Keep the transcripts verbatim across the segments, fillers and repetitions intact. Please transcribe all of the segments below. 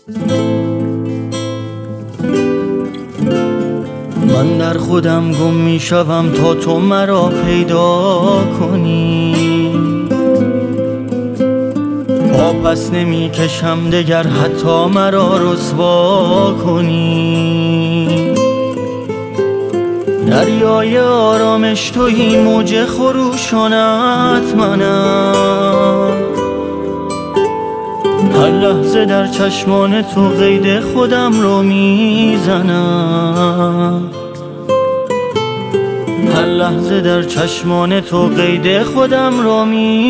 من در خودم گم می شوم تا تو مرا پیدا کنی. پا پس نمی کشم دگر حتی مرا رسوا کنی. دریای آرامش تویی، موج خروشانت منم. هر لحظه در چشمان تو قید خودم رو میزنم. هر لحظه در چشمان تو قید خودم رو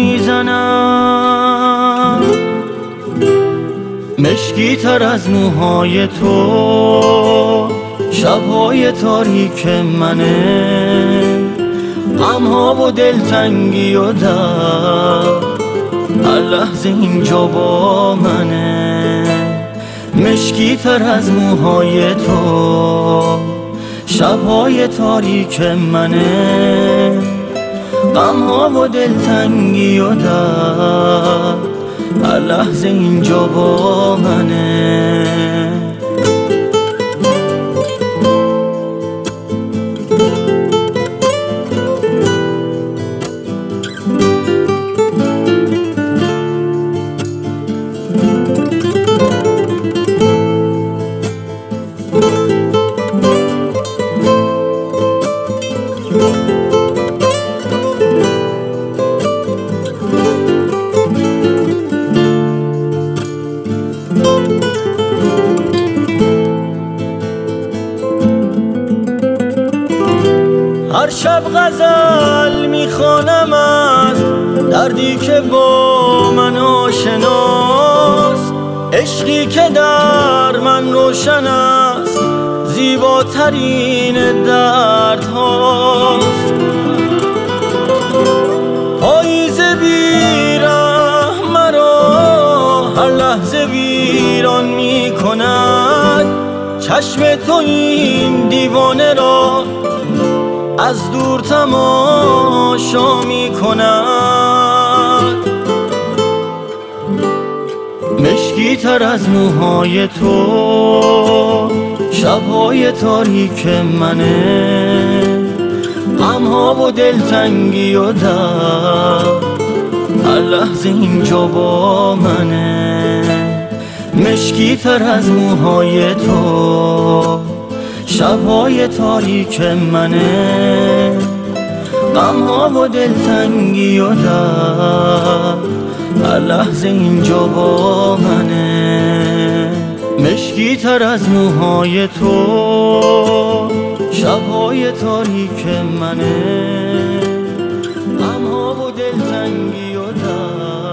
میزنم. مشکی تر از موهای تو شبهای تاریک منه. غمها و دلتنگی و درد هر لحظه اینجا با منه. مشکی تر از موهای تو شبهای تاریک منه. غمها و دلتنگی و درد هر لحظه اینجا با منه. هر شب غزل میخوانم از دردی که با من آشناست. عشقی که در من روشن است، زیباترین درد هاست. پاییز بی‌رحم مرا هر لحظه ویران میکند. چشم تو این دیوانه را از دور تماشا می کند. مشکی تر از موهای تو شبهای تاریک منه. غمها و دلتنگی و درد هر لحظه اینجا با منه. مشکی تر از موهای تو شبهای تاریک منه. غمها و دلتنگی و درد هر لحظه اینجا با منه. مشکی تر از موهای تو شبهای تاریک منه. غمها و دلتنگی و درد